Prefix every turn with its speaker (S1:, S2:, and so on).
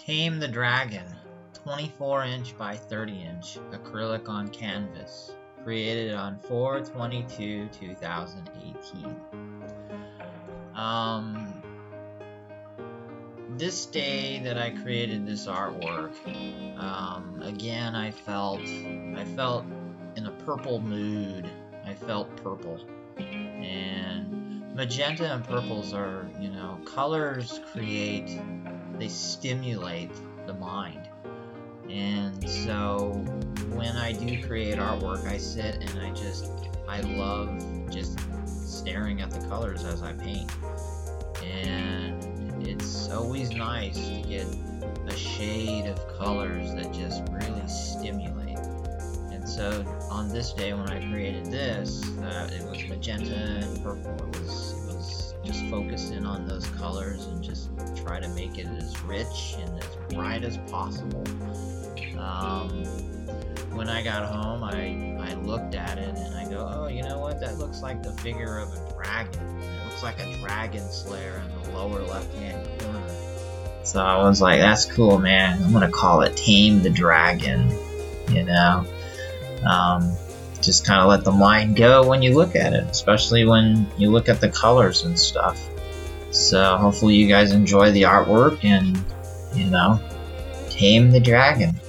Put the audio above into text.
S1: Tame the Dragon, 24" by 30" acrylic on canvas, created on 4/22/2018. This day that I created this artwork, again I felt in a purple mood. I felt purple, and magenta and purples are, colors they stimulate the mind. And so when I do create artwork, I sit and I love just staring at the colors as I paint. And it's always nice to get a shade of colors that just really stimulate. And so on this day when I created this, it was magenta and purple. It was just focus in on those colors and just try to make it as rich and as bright as possible. When I got home, I looked at it and I go, oh, you know what? That looks like the figure of a dragon. It looks like a dragon slayer in the lower left-hand corner. So I was like, that's cool, man. I'm gonna call it Tame the Dragon. Just kind of let the mind go when you look at it, especially when you look at the colors and stuff. So hopefully you guys enjoy the artwork and, tame the dragon.